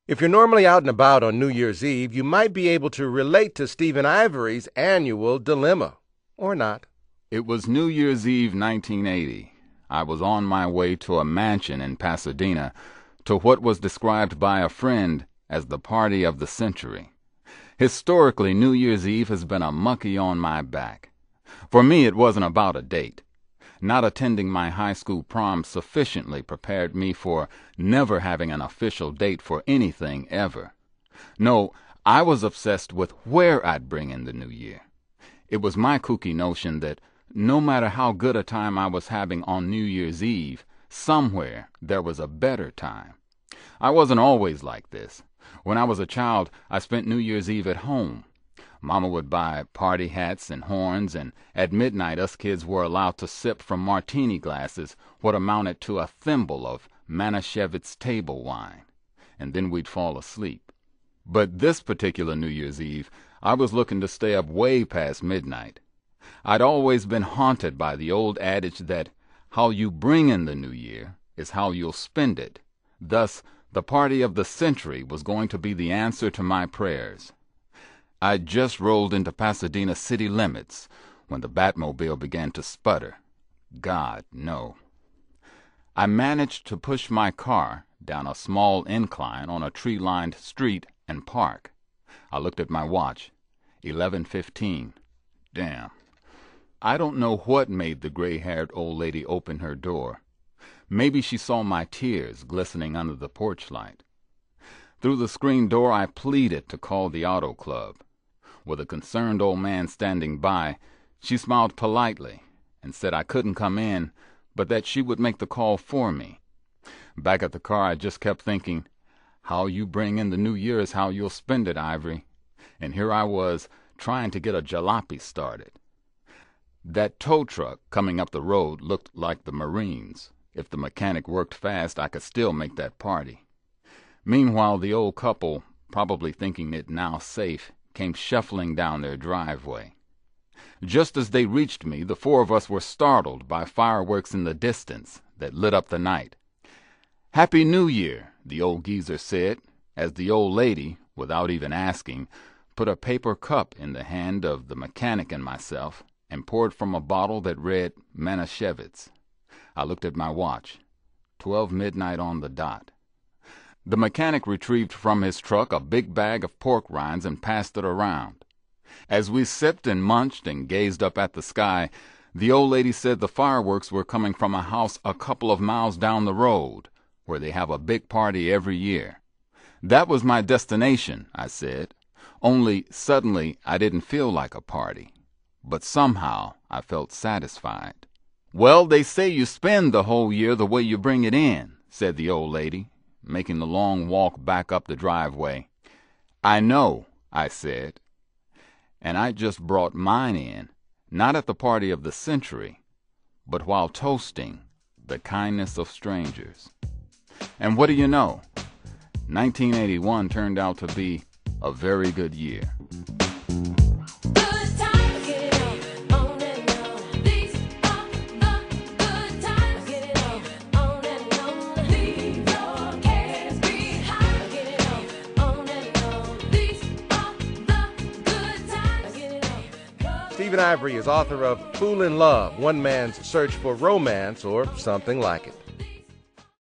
If you're normally out and about on New Year's Eve, you might be able to relate to Stephen Ivory's annual dilemma. Or not. It was New Year's Eve 1980. I was on my way to a mansion in Pasadena to what was described by a friend as the party of the century. Historically, New Year's Eve has been a monkey on my back. For me, it wasn't about a date. Not attending my high school prom sufficiently prepared me for never having an official date for anything ever. No, I was obsessed with where I'd bring in the new year. It was my kooky notion that no matter how good a time I was having on New Year's Eve, somewhere there was a better time. I wasn't always like this. When I was a child, I spent New Year's Eve at home. Mama would buy party hats and horns, and at midnight us kids were allowed to sip from martini glasses what amounted to a thimble of Manischewitz table wine, and then we'd fall asleep. But this particular New Year's Eve, I was looking to stay up way past midnight. I'd always been haunted by the old adage that how you bring in the new year is how you'll spend it. Thus, the party of the century was going to be the answer to my prayers. I'd just rolled into Pasadena city limits when the Batmobile began to sputter. God, no. I managed to push my car down a small incline on a tree-lined street and park. I looked at my watch. 11:15. Damn. I don't know what made the gray-haired old lady open her door. Maybe she saw my tears glistening under the porch light. Through the screen door I pleaded to call the auto club. With a concerned old man standing by, she smiled politely and said I couldn't come in, but that she would make the call for me. Back at the car, I just kept thinking, how you bring in the new year is how you'll spend it, Ivory. And here I was, trying to get a jalopy started. That tow truck coming up the road looked like the Marines. If the mechanic worked fast, I could still make that party. Meanwhile, the old couple, probably thinking it now safe, came shuffling down their driveway. Just as they reached me, the four of us were startled by fireworks in the distance that lit up the night. "Happy New Year," the old geezer said, as the old lady, without even asking, put a paper cup in the hand of the mechanic and myself and poured from a bottle that read Manischewitz. I looked at my watch. 12 midnight on the dot. The mechanic retrieved from his truck a big bag of pork rinds and passed it around. As we sipped and munched and gazed up at the sky, the old lady said the fireworks were coming from a house a couple of miles down the road, where they have a big party every year. That was my destination, I said, only suddenly I didn't feel like a party. But somehow I felt satisfied. "Well, they say you spend the whole year the way you bring it in," said the old lady, making the long walk back up the driveway. "I know," I said. And I just brought mine in, not at the party of the century, but while toasting the kindness of strangers. And what do you know? 1981 turned out to be a very good year. Stephen Ivory is author of Fool in Love, One Man's Search for Romance, or something like it.